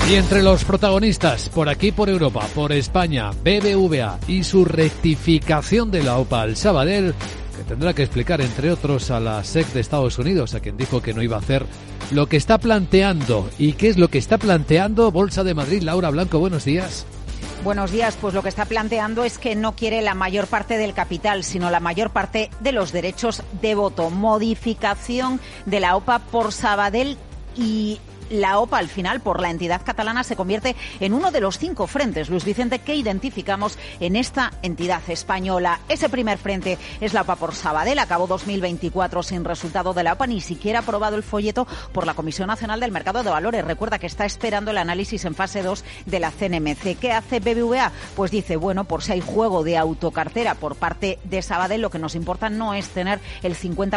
Y entre los protagonistas, por aquí, por Europa, por España, BBVA y su rectificación de la OPA al Sabadell, que tendrá que explicar, entre otros, a la SEC de Estados Unidos, a quien dijo que no iba a hacer lo que está planteando. ¿Y qué es lo que está planteando Bolsa de Madrid? Laura Blanco, buenos días. Buenos días. Pues lo que está planteando es que no quiere la mayor parte del capital, sino la mayor parte de los derechos de voto. Modificación de la OPA por Sabadell, y la OPA, al final, por la entidad catalana, se convierte en uno de los 5 frentes, Luis Vicente, que identificamos en esta entidad española. Ese primer frente es la OPA por Sabadell. Acabó 2024 sin resultado de la OPA, ni siquiera aprobado el folleto por la Comisión Nacional del Mercado de Valores. Recuerda que está esperando el análisis en fase 2 de la CNMC. ¿Qué hace BBVA? Pues dice, bueno, por si hay juego de autocartera por parte de Sabadell, lo que nos importa no es tener el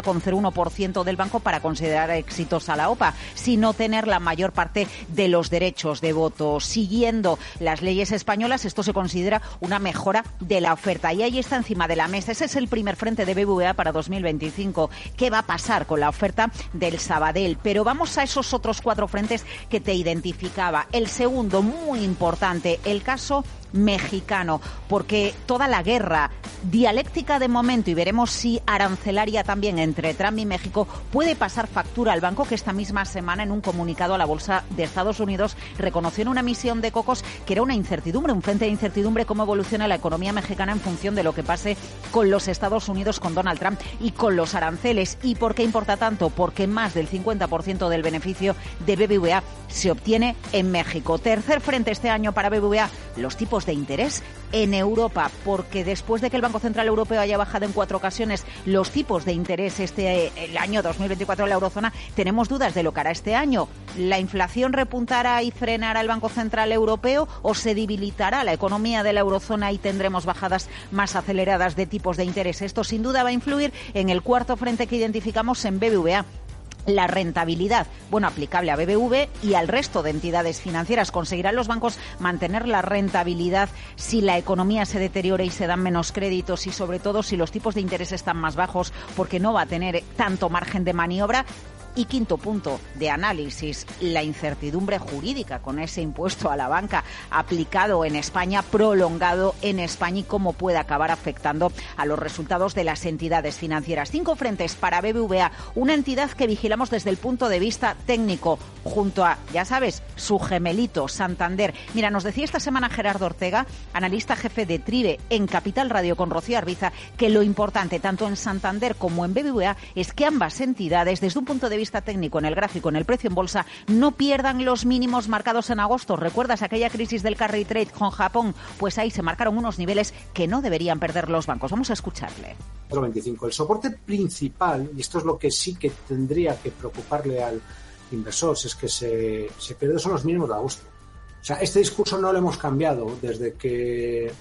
50,01% del banco para considerar exitosa la OPA, sino tener la mayor parte de los derechos de voto. Siguiendo las leyes españolas, esto se considera una mejora de la oferta, y ahí está encima de la mesa. Ese es el primer frente de BBVA para 2025. ¿Qué va a pasar con la oferta del Sabadell? Pero vamos a esos otros 4 frentes que te identificaba. El segundo, muy importante, el caso mexicano, porque toda la guerra dialéctica de momento, y veremos si arancelaria también, entre Trump y México, puede pasar factura al banco, que esta misma semana, en un comunicado a la Bolsa de Estados Unidos, reconoció en una emisión de Cocos que era una incertidumbre, un frente de incertidumbre, cómo evoluciona la economía mexicana en función de lo que pase con los Estados Unidos, con Donald Trump y con los aranceles. ¿Y por qué importa tanto? Porque más del 50% del beneficio de BBVA se obtiene en México. Tercer frente este año para BBVA, los tipos de interés en Europa, porque después de que el Banco Central Europeo haya bajado en 4 ocasiones los tipos de interés el año 2024 en la eurozona, tenemos dudas de lo que hará este año. ¿La inflación repuntará y frenará el Banco Central Europeo, o se debilitará la economía de la eurozona y tendremos bajadas más aceleradas de tipos de interés? Esto sin duda va a influir en el cuarto frente que identificamos en BBVA. La rentabilidad, bueno, aplicable a BBV y al resto de entidades financieras. ¿Conseguirán los bancos mantener la rentabilidad si la economía se deteriora y se dan menos créditos, y sobre todo si los tipos de interés están más bajos, porque no va a tener tanto margen de maniobra? Y quinto punto de análisis, la incertidumbre jurídica con ese impuesto a la banca aplicado en España, prolongado en España, y cómo puede acabar afectando a los resultados de las entidades financieras. 5 frentes para BBVA, una entidad que vigilamos desde el punto de vista técnico, junto a, ya sabes, su gemelito Santander. Mira, nos decía esta semana Gerardo Ortega, analista jefe de Tribe en Capital Radio con Rocío Arbiza, que lo importante tanto en Santander como en BBVA es que ambas entidades, desde un punto de vista técnico, en el gráfico, en el precio en bolsa, no pierdan los mínimos marcados en agosto. ¿Recuerdas aquella crisis del carry trade con Japón? Pues ahí se marcaron unos niveles que no deberían perder los bancos. Vamos a escucharle. 25. El soporte principal, y esto es lo que sí que tendría que preocuparle al inversor, si es que se pierde, son los mínimos de agosto. O sea, este discurso no lo hemos cambiado desde que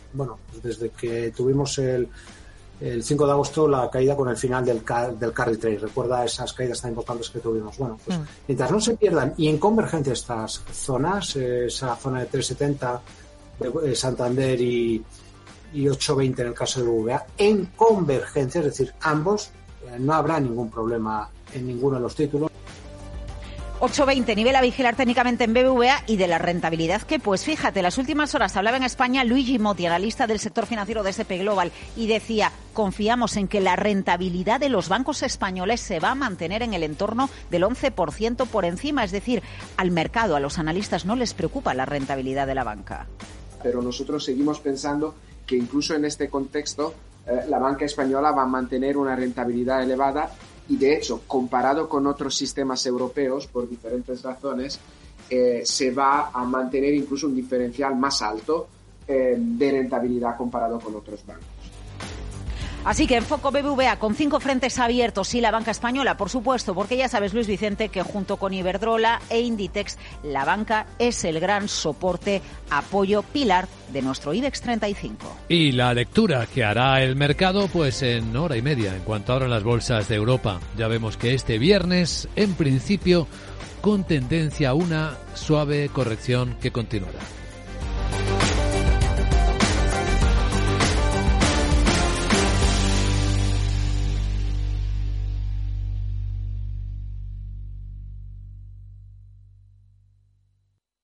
tuvimos el 5 de agosto la caída con el final del carry trade. Recuerda esas caídas tan importantes que tuvimos. Bueno, pues mientras no se pierdan, y en convergencia estas zonas, esa zona de 370 de Santander y 8.20 en el caso de BBVA, en convergencia, es decir, ambos, no habrá ningún problema en ninguno de los títulos. 8.20, nivel a vigilar técnicamente en BBVA. Y de la rentabilidad, que pues fíjate, las últimas horas hablaba en España Luigi Motti, analista del sector financiero de S&P Global, y decía, confiamos en que la rentabilidad de los bancos españoles se va a mantener en el entorno del 11% por encima. Es decir, al mercado, a los analistas, no les preocupa la rentabilidad de la banca. Pero nosotros seguimos pensando que incluso en este contexto la banca española va a mantener una rentabilidad elevada. Y de hecho, comparado con otros sistemas europeos, por diferentes razones, se va a mantener incluso un diferencial más alto de rentabilidad comparado con otros bancos. Así que enfoco BBVA con 5 frentes abiertos, y la banca española, por supuesto, porque ya sabes, Luis Vicente, que junto con Iberdrola e Inditex, la banca es el gran soporte, apoyo, pilar de nuestro IBEX 35. Y la lectura que hará el mercado, pues en hora y media, en cuanto abran las bolsas de Europa. Ya vemos que este viernes, en principio, con tendencia a una suave corrección que continuará.